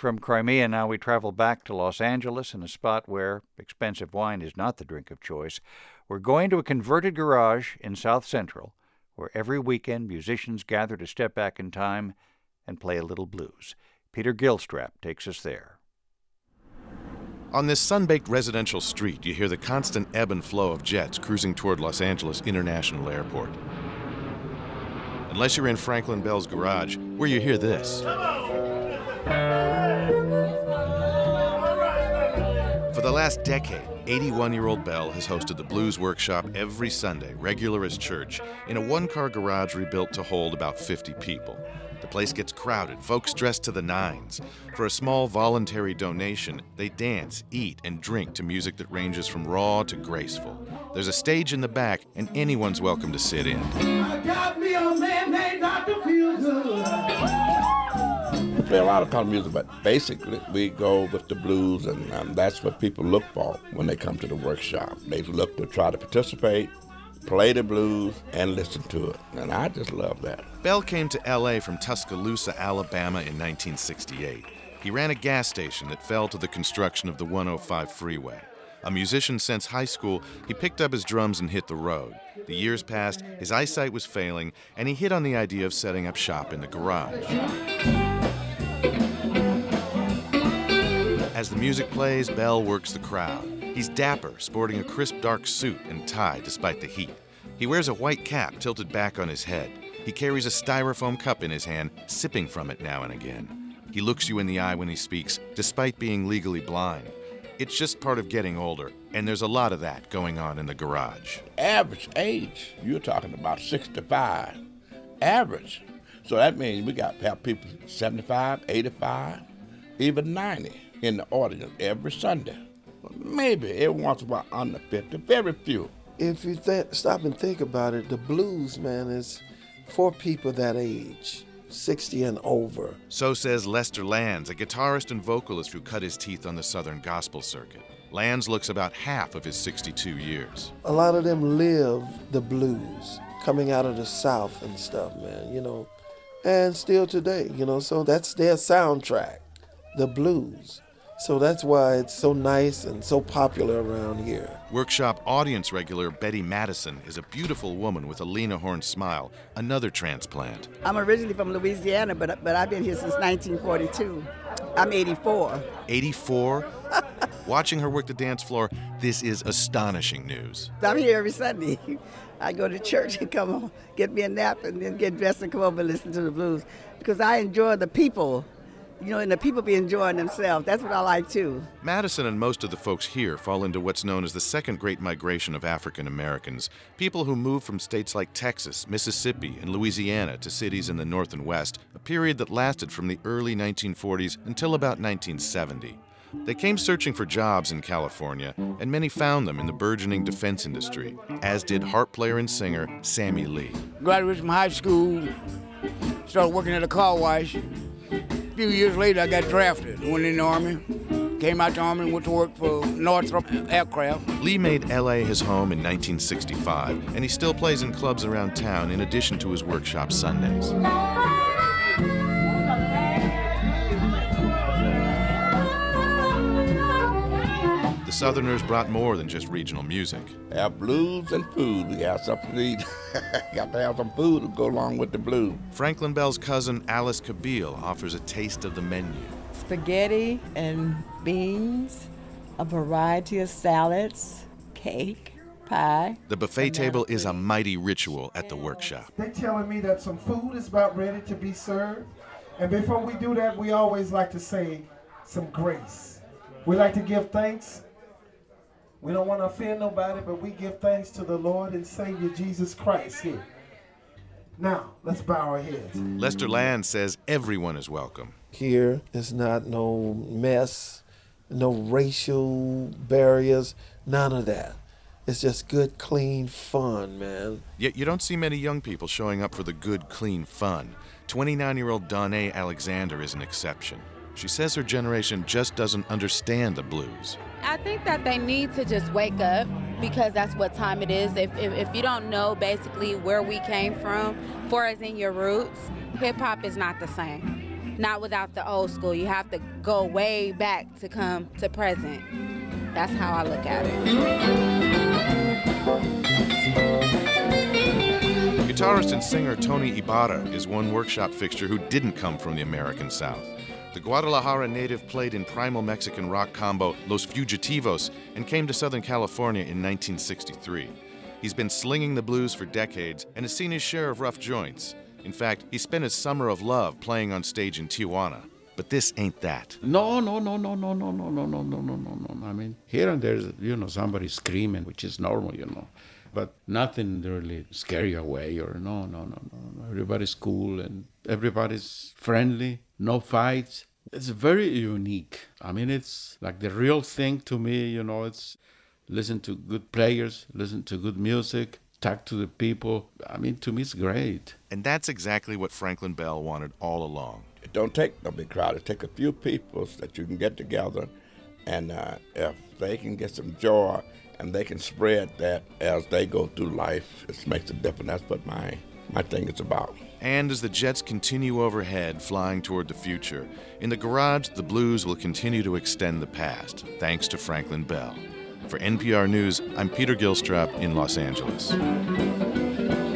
from Crimea, now we travel back to Los Angeles in a spot where expensive wine is not the drink of choice. We're going to a converted garage in South Central, where every weekend musicians gather to step back in time and play a little blues. Peter Gilstrap takes us there. On this sun-baked residential street, you hear the constant ebb and flow of jets cruising toward Los Angeles International Airport. Unless you're in Franklin Bell's garage, where you hear this. For the last decade, 81-year-old Bell has hosted the Blues Workshop every Sunday, regular as church, in a one-car garage rebuilt to hold about 50 people. The place gets crowded, folks dressed to the nines. For a small voluntary donation, they dance, eat, and drink to music that ranges from raw to graceful. There's a stage in the back, and anyone's welcome to sit in. I got me a man named Dr. Feel Good. We play a lot of country music, but basically we go with the blues, and that's what people look for when they come to the workshop. They look to try to participate, play the blues, and listen to it, and I just love that. Bell came to L.A. from Tuscaloosa, Alabama in 1968. He ran a gas station that fell to the construction of the 105 freeway. A musician since high school, he picked up his drums and hit the road. The years passed, his eyesight was failing, and he hit on the idea of setting up shop in the garage. As the music plays, Bell works the crowd. He's dapper, sporting a crisp dark suit and tie despite the heat. He wears a white cap tilted back on his head. He carries a styrofoam cup in his hand, sipping from it now and again. He looks you in the eye when he speaks, despite being legally blind. It's just part of getting older, and there's a lot of that going on in the garage. Average age, you're talking about 65. Average. So that means we got to have people 75, 85, even 90 in the audience every Sunday. Maybe every once in a while under 50, very few. If you stop and think about it, the blues, man, is for people that age, 60 and over. So says Lester Lands, a guitarist and vocalist who cut his teeth on the Southern gospel circuit. Lands looks about half of his 62 years. A lot of them live the blues, coming out of the South and stuff, man, you know, and still today, you know, so that's their soundtrack, the blues. So that's why it's so nice and so popular around here. Workshop audience regular Betty Madison is a beautiful woman with a Lena Horne smile, another transplant. I'm originally from Louisiana, but I've been here since 1942. I'm 84. 84? Watching her work the dance floor, this is astonishing news. I'm here every Sunday. I go to church and come home, get me a nap, and then get dressed and come over and listen to the blues. Because I enjoy the people. You know, and the people be enjoying themselves. That's what I like, too. Madison and most of the folks here fall into what's known as the second great migration of African Americans, people who moved from states like Texas, Mississippi, and Louisiana to cities in the North and West, a period that lasted from the early 1940s until about 1970. They came searching for jobs in California, and many found them in the burgeoning defense industry, as did harp player and singer Sammy Lee. Graduated from high school, started working at a car wash. A few years later, I got drafted, went in the Army, came out the Army and went to work for Northrop Aircraft. Lee made L.A. his home in 1965, and he still plays in clubs around town in addition to his workshop Sundays. The Southerners brought more than just regional music. Have blues and food. We got something to eat. Got to have some food to go along with the blues. Franklin Bell's cousin Alice Kabeel offers a taste of the menu. Spaghetti and beans, a variety of salads, cake, pie. The buffet table is a mighty ritual at the workshop. They're telling me that some food is about ready to be served. And before we do that, we always like to say some grace. We like to give thanks. We don't want to offend nobody, but we give thanks to the Lord and Savior Jesus Christ here. Now, let's bow our heads. Lester Land says everyone is welcome. Here is not no mess, no racial barriers, none of that. It's just good, clean fun, man. Yet you don't see many young people showing up for the good, clean fun. 29-year-old Donna Alexander is an exception. She says her generation just doesn't understand the blues. I think that they need to just wake up because that's what time it is. If you don't know basically where we came from, far as in your roots, hip-hop is not the same. not without the old school. You have to go way back to come to present. That's how I look at it. Guitarist and singer Tony Ibarra is one workshop fixture who didn't come from the American South. The Guadalajara native played in primal Mexican rock combo Los Fugitivos and came to Southern California in 1963. He's been slinging the blues for decades and has seen his share of rough joints. In fact, he spent his summer of love playing on stage in Tijuana. But this ain't that. No. I mean, here and there's, somebody screaming, which is normal, But nothing really scare you away or no. Everybody's cool and everybody's friendly, no fights. It's very unique. I mean, it's like the real thing to me, it's listen to good players, listen to good music, talk to the people. I mean, to me, it's great. And that's exactly what Franklin Bell wanted all along. It don't take no big crowd. It take a few people that you can get together, and if they can get some joy and they can spread that as they go through life, it makes a difference. That's what my thing is about. And as the jets continue overhead, flying toward the future, in the garage, the blues will continue to extend the past, thanks to Franklin Bell. For NPR News, I'm Peter Gilstrap in Los Angeles.